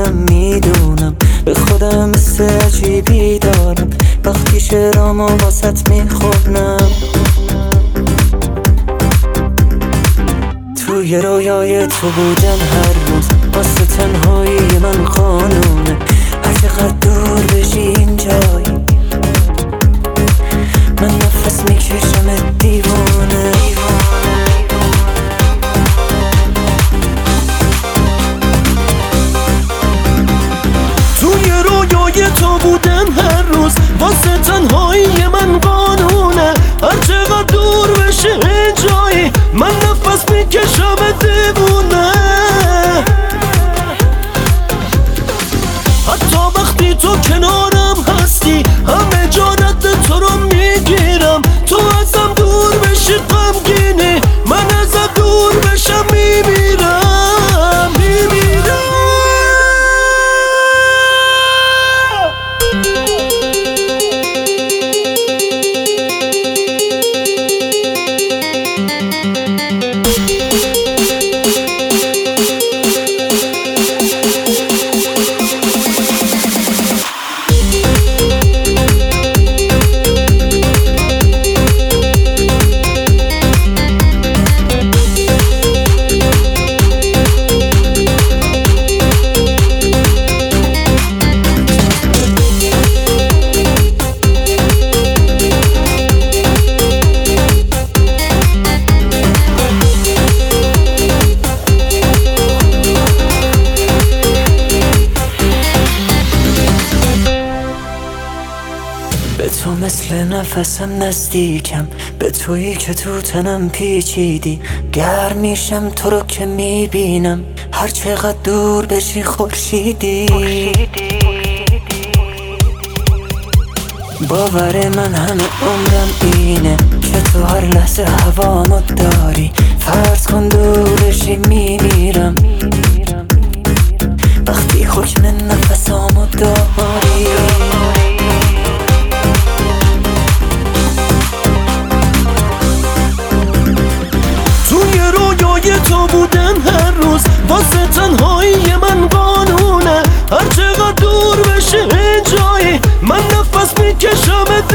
خودم میدونم، به خودم مثل عجیبی دارم وقتی شعرامو واسط میخونم. توی رویای تو بودن هر روز واسه تنهایی من قانونه، هر چقدر دور بشی این جایی من نفس میکشم دیوانه. توی رویای تو بودن هر روز واسه تنهایی من قانونه، هر چقدر دور بشه این جایی من نفس میکشم دیوونه. حتی وقتی تو کنارم هستی همه جا رد تو رو میگیرم، تو ازم دور بشی غمگینی من ازم دور بشم میمیرم. به تو مثل نفسم نزدیکم، به تویی که تو تنم پیچیدی، گرم میشم تو رو که میبینم هر چقدر دور بشی خورشیدی. باور من همه عمرم اینه که تو هر لحظه هوامو داری، فرض کن دور بشی میمیرم وقتی حکم نفسامو داری. توی رویای تو بودن هر روز واسه تنهایی من قانونه، هر چقدر دور بشه این جایی من نفس میکشم